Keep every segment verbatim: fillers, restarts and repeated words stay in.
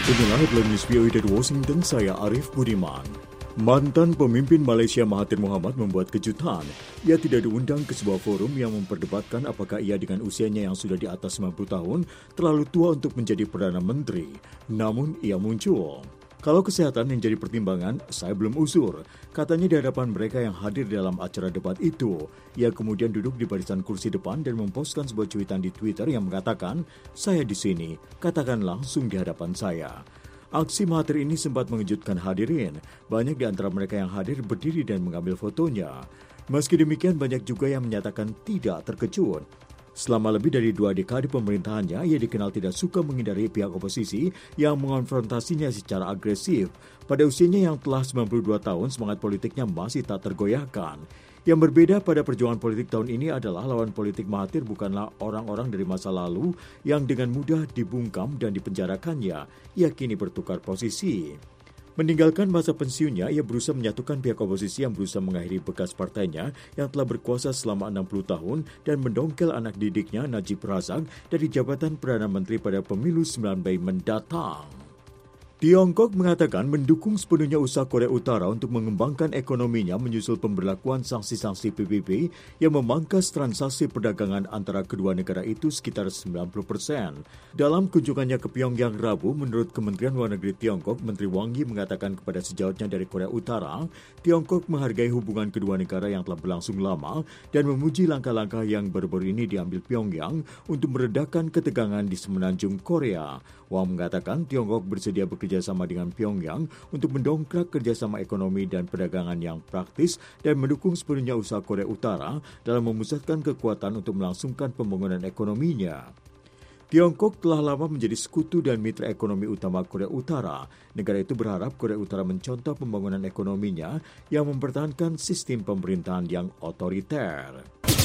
Inilah headline news V O A dari Washington, saya Arif Budiman. Mantan pemimpin Malaysia Mahathir Mohamad membuat kejutan. Ia tidak diundang ke sebuah forum yang memperdebatkan apakah ia dengan usianya yang sudah di atas sembilan puluh tahun terlalu tua untuk menjadi Perdana Menteri. Namun ia muncul. Kalau kesehatan yang jadi pertimbangan, saya belum usur. Katanya di hadapan mereka yang hadir dalam acara debat itu. Ia kemudian duduk di barisan kursi depan dan memposkan sebuah cuitan di Twitter yang mengatakan, "Saya di sini, katakan langsung di hadapan saya." Aksi Mahathir ini sempat mengejutkan hadirin. Banyak di antara mereka yang hadir berdiri dan mengambil fotonya. Meski demikian, banyak juga yang menyatakan tidak terkejut. Selama lebih dari dua dekade pemerintahannya, ia dikenal tidak suka menghindari pihak oposisi yang mengonfrontasinya secara agresif. Pada usianya yang telah sembilan puluh dua tahun, semangat politiknya masih tak tergoyahkan. Yang berbeda pada perjuangan politik tahun ini adalah lawan politik Mahathir bukanlah orang-orang dari masa lalu yang dengan mudah dibungkam dan dipenjarakannya. Ia kini bertukar posisi. Meninggalkan masa pensiunnya, ia berusaha menyatukan pihak oposisi yang berusaha mengakhiri bekas partainya yang telah berkuasa selama enam puluh tahun dan mendongkel anak didiknya Najib Razak dari jabatan Perdana Menteri pada pemilu sembilan Mei mendatang. Tiongkok mengatakan mendukung sepenuhnya usaha Korea Utara untuk mengembangkan ekonominya menyusul pemberlakuan sanksi-sanksi P B B yang memangkas transaksi perdagangan antara kedua negara itu sekitar sembilan puluh persen. Dalam kunjungannya ke Pyongyang Rabu, menurut Kementerian Luar Negeri Tiongkok, Menteri Wang Yi mengatakan kepada sejawatnya dari Korea Utara, Tiongkok menghargai hubungan kedua negara yang telah berlangsung lama dan memuji langkah-langkah yang baru-baru ini diambil Pyongyang untuk meredakan ketegangan di semenanjung Korea. Wang mengatakan Tiongkok bersedia bekerja sama dengan Pyongyang untuk mendongkrak kerjasama ekonomi dan perdagangan yang praktis dan mendukung sepenuhnya usaha Korea Utara dalam memusatkan kekuatan untuk melangsungkan pembangunan ekonominya. Tiongkok telah lama menjadi sekutu dan mitra ekonomi utama Korea Utara. Negara itu berharap Korea Utara mencontoh pembangunan ekonominya yang mempertahankan sistem pemerintahan yang otoriter.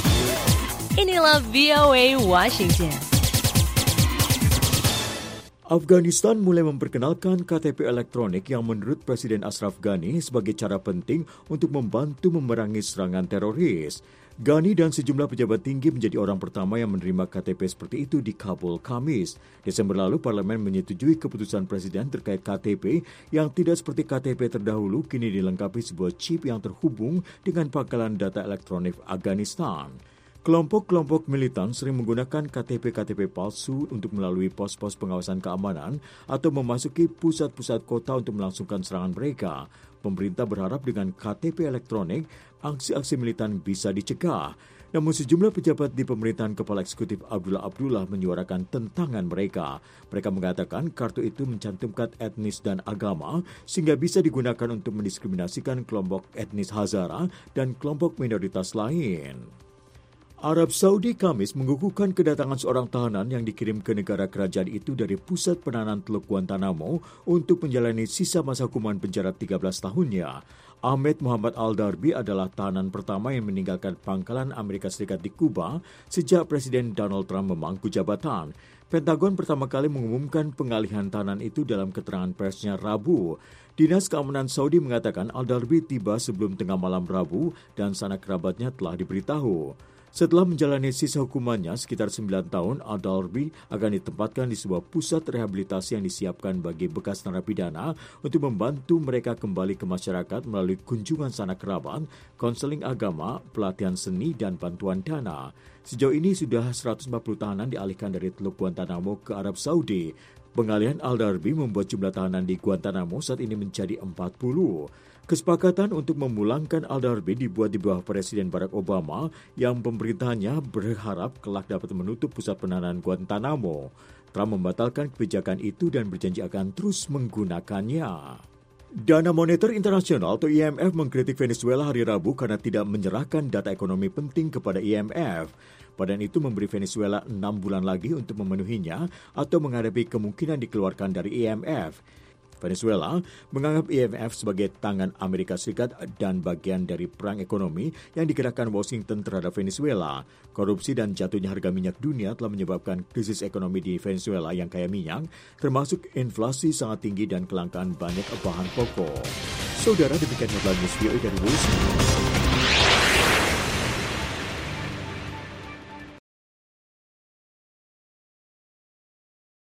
Inilah V O A Washington. Afghanistan mulai memperkenalkan K T P elektronik yang menurut Presiden Ashraf Ghani sebagai cara penting untuk membantu memerangi serangan teroris. Ghani dan sejumlah pejabat tinggi menjadi orang pertama yang menerima K T P seperti itu di Kabul, Kamis. Desember lalu, Parlemen menyetujui keputusan Presiden terkait K T P yang tidak seperti K T P terdahulu kini dilengkapi sebuah chip yang terhubung dengan pangkalan data elektronik Afghanistan. Kelompok-kelompok militan sering menggunakan K T P-K T P palsu untuk melalui pos-pos pengawasan keamanan atau memasuki pusat-pusat kota untuk melangsungkan serangan mereka. Pemerintah berharap dengan K T P elektronik, aksi-aksi militan bisa dicegah. Namun sejumlah pejabat di pemerintahan Kepala Eksekutif Abdullah Abdullah menyuarakan tentangan mereka. Mereka mengatakan kartu itu mencantumkan etnis dan agama sehingga bisa digunakan untuk mendiskriminasikan kelompok etnis Hazara dan kelompok minoritas lain. Arab Saudi Kamis mengukuhkan kedatangan seorang tahanan yang dikirim ke negara kerajaan itu dari pusat penahanan Teluk Guantanamo untuk menjalani sisa masa hukuman penjara tiga belas tahunnya. Ahmed Muhammad Al-Darbi adalah tahanan pertama yang meninggalkan pangkalan Amerika Serikat di Kuba sejak Presiden Donald Trump memangku jabatan. Pentagon pertama kali mengumumkan pengalihan tahanan itu dalam keterangan persnya Rabu. Dinas Keamanan Saudi mengatakan Al-Darbi tiba sebelum tengah malam Rabu dan sanak kerabatnya telah diberitahu. Setelah menjalani sisa hukumannya sekitar sembilan tahun, Al-Darbi akan ditempatkan di sebuah pusat rehabilitasi yang disiapkan bagi bekas narapidana untuk membantu mereka kembali ke masyarakat melalui kunjungan sanak kerabat, konseling agama, pelatihan seni, dan bantuan dana. Sejauh ini sudah seratus empat puluh tahanan dialihkan dari Teluk Guantanamo ke Arab Saudi. Pengalihan Al-Darbi membuat jumlah tahanan di Guantanamo saat ini menjadi empat puluh. Kesepakatan untuk memulangkan Al-Darbi dibuat di bawah Presiden Barack Obama yang pemerintahannya berharap kelak dapat menutup pusat penahanan Guantanamo. Trump membatalkan kebijakan itu dan berjanji akan terus menggunakannya. Dana Moneter Internasional atau I M F mengkritik Venezuela hari Rabu karena tidak menyerahkan data ekonomi penting kepada I M F. Badan itu memberi Venezuela enam bulan lagi untuk memenuhinya atau menghadapi kemungkinan dikeluarkan dari I M F. Venezuela menganggap I M F sebagai tangan Amerika Serikat dan bagian dari perang ekonomi yang digerakkan Washington terhadap Venezuela. Korupsi dan jatuhnya harga minyak dunia telah menyebabkan krisis ekonomi di Venezuela yang kaya minyak, termasuk inflasi sangat tinggi dan kelangkaan banyak bahan pokok. Saudara, demikian headline news V O A dari Washington.